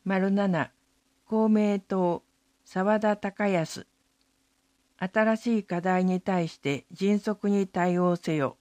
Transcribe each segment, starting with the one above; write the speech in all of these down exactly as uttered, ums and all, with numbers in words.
なな、公明党、澤田孝康。新しい課題に対して迅速に対応せよ。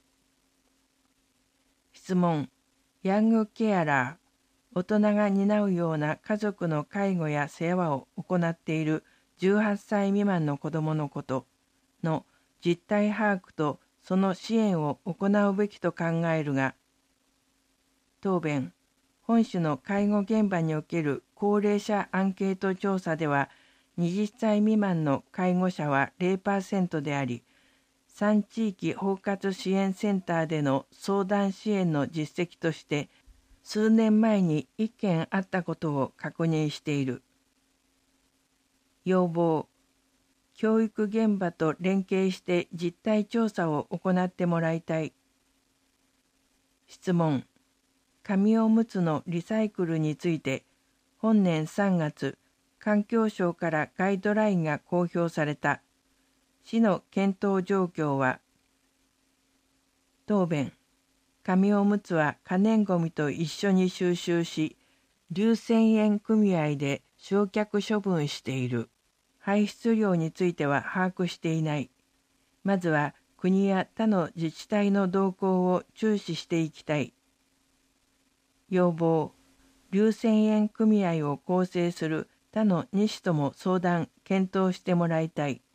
質問。ヤングケアラー、大人が担うような家族の介護や世話を行っているじゅうはっさい未満の子どものことの実態把握とその支援を行うべきと考えるが、答弁。本種の介護現場における高齢者アンケート調査では、はたち未満の介護者は ゼロパーセント であり、さん地域包括支援センターでの相談支援の実績として、数年前にいっけんあったことを確認している。要望。教育現場と連携して実態調査を行ってもらいたい。質問。紙おむつのリサイクルについて、本年さんがつ、環境省からガイドラインが公表された。市の検討状況は。答弁。紙おむつは可燃ごみと一緒に収集し、硫泉塩組合で焼却処分している。排出量については把握していない。まずは国や他の自治体の動向を注視していきたい。要望。硫泉塩組合を構成する他のに市とも相談、検討してもらいたい。